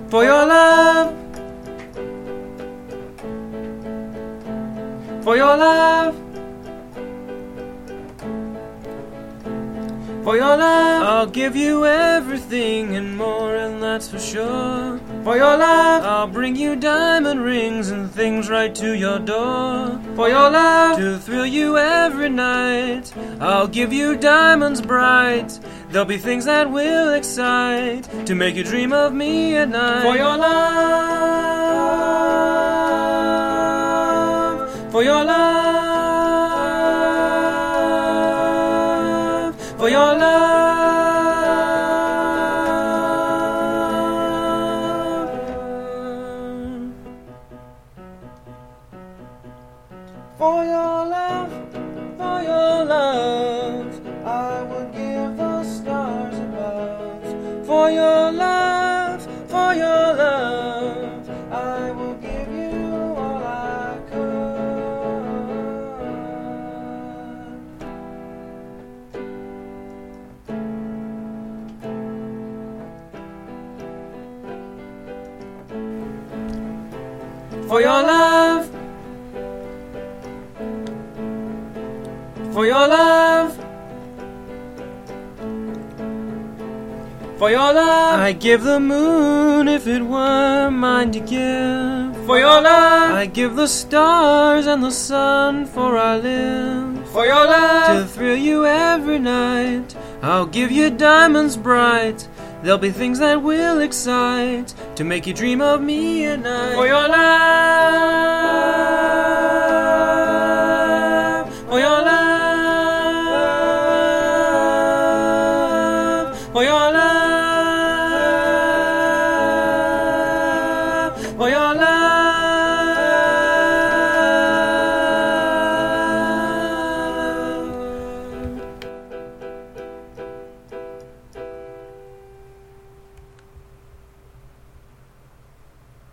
for your love, for your love, for your love. I'll give you everything and more, and that's for sure. For your love, I'll bring you diamond rings and things right to your door. For your love, to thrill you every night, I'll give you diamonds bright. There'll be things that will excite, to make you dream of me at night. For your love, for your love, for your love. For your love, for your love, I would give the stars above. For your love, for your love, I will give you all I could. For your love, for your love, for your love, I'd give the moon if it were mine to give. For your love, I'd give the stars and the sun, for I live. For your love, to thrill you every night, I'll give you diamonds bright. There'll be things that will excite, to make you dream of me at night. For your love, for your love, for your love.